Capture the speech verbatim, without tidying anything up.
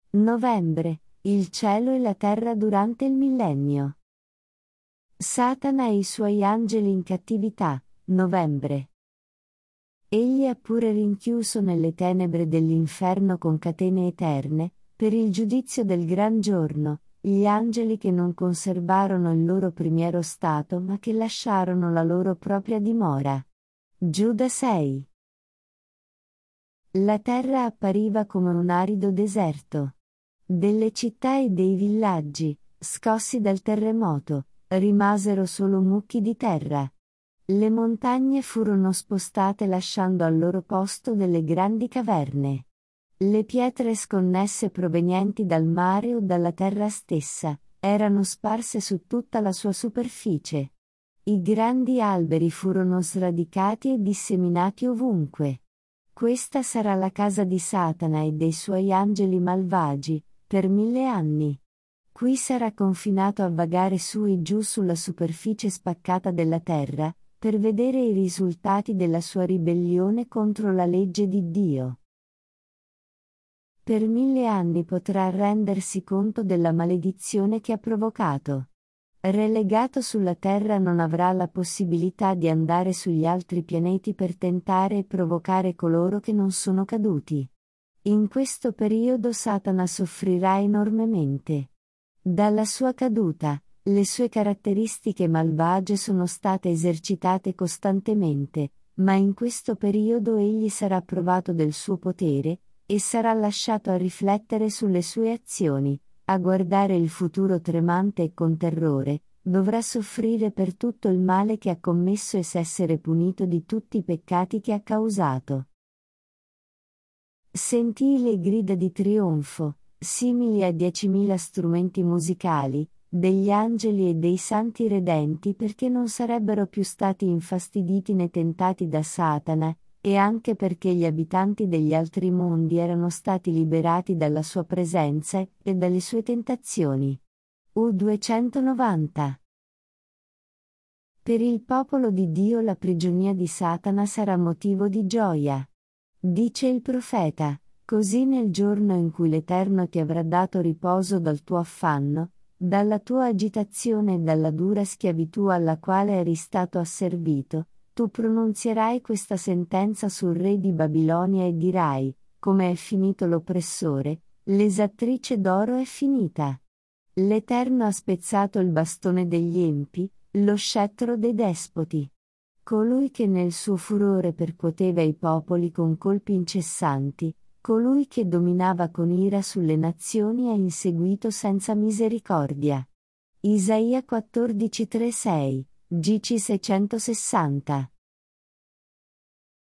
Novembre, il cielo e la terra durante il millennio. Satana e i suoi angeli in cattività, novembre. Egli ha pure rinchiuso nelle tenebre dell'inferno con catene eterne, per il giudizio del gran giorno, gli angeli che non conservarono il loro primiero stato ma che lasciarono la loro propria dimora. Giuda sei. La terra appariva come un arido deserto. Delle città e dei villaggi, scossi dal terremoto, rimasero solo mucchi di terra. Le montagne furono spostate lasciando al loro posto delle grandi caverne. Le pietre sconnesse provenienti dal mare o dalla terra stessa, erano sparse su tutta la sua superficie. I grandi alberi furono sradicati e disseminati ovunque. Questa sarà la casa di Satana e dei suoi angeli malvagi, per mille anni. Qui sarà confinato a vagare su e giù sulla superficie spaccata della terra, per vedere i risultati della sua ribellione contro la legge di Dio. Per mille anni potrà rendersi conto della maledizione che ha provocato. Relegato sulla terra non avrà la possibilità di andare sugli altri pianeti per tentare e provocare coloro che non sono caduti. In questo periodo Satana soffrirà enormemente. Dalla sua caduta, le sue caratteristiche malvagie sono state esercitate costantemente, ma in questo periodo egli sarà provato del suo potere, e sarà lasciato a riflettere sulle sue azioni, a guardare il futuro tremante e con terrore, dovrà soffrire per tutto il male che ha commesso e s'essere punito di tutti i peccati che ha causato. Sentii le grida di trionfo, simili a diecimila strumenti musicali, degli angeli e dei santi redenti perché non sarebbero più stati infastiditi né tentati da Satana, e anche perché gli abitanti degli altri mondi erano stati liberati dalla sua presenza e dalle sue tentazioni. U duecentonovanta. Per il popolo di Dio la prigionia di Satana sarà motivo di gioia. Dice il profeta, così nel giorno in cui l'Eterno ti avrà dato riposo dal tuo affanno, dalla tua agitazione e dalla dura schiavitù alla quale eri stato asservito, tu pronunzierai questa sentenza sul re di Babilonia e dirai, come è finito l'oppressore, l'esattrice d'oro è finita. L'Eterno ha spezzato il bastone degli empi, lo scettro dei despoti. Colui che nel suo furore percuoteva i popoli con colpi incessanti, colui che dominava con ira sulle nazioni ha inseguito senza misericordia. Isaia quattordici tre sei, G C seicentosessanta.